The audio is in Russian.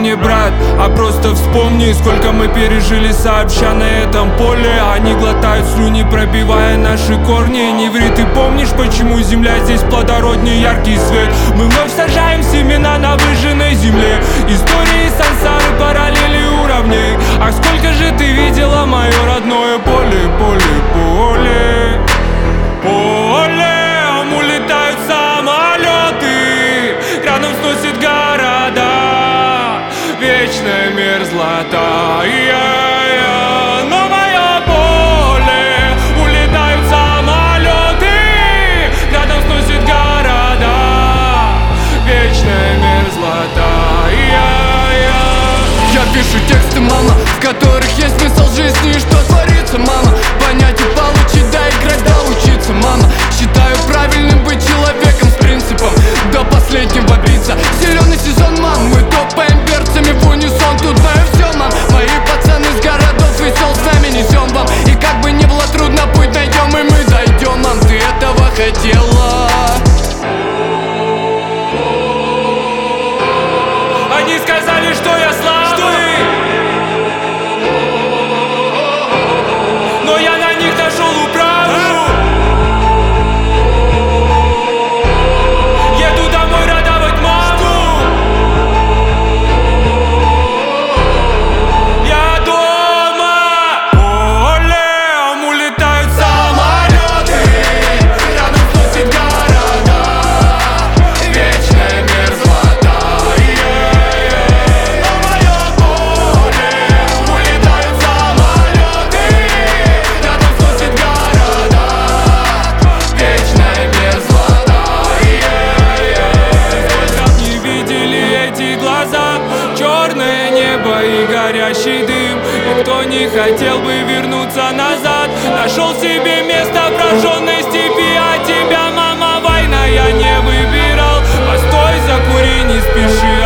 мне, брат, а просто вспомни, сколько мы пережили сообща на этом поле. Они глотают слюни, пробивая наши корни. Не ври, ты помнишь, почему земля здесь плодороднее, яркий свет? Мы вновь сажаем семена на выжженной земле. Истории сансары, параллели уровней. Ах, сколько же ты видела мое родное поле, поле, поле, поле. Улетают самолеты, рядом сносит города, вечная мерзлота. Но мое поле, улетают самолеты, рядом сносит города, вечная мерзлота. Я пишу тексты, мама, в которых есть смысл жизни и что творится, мама. Понять и получить, да играть, да учиться, мама. Считаю правильным быть человеком с принципом, до последнего биться. Зеленый сезон, мам, мы топаем перцами в унисон. Тут знаю все, мам, мои пацаны с городов весел с нами несем вам. И как бы не было трудно, путь найдем и мы дойдем, мам. Ты этого хотела? Они сказали, что я слабый, но я на них нашел управу. Еду домой радовать маму. Я дома. Полем улетают самолеты, рядом сносит города, вечная мерзлота. Черное небо и горящий дым. Никто не хотел бы вернуться назад. Нашел себе место в прожженной степи. А тебя, мама, война, я не выбирал. Постой, закури, не спеши.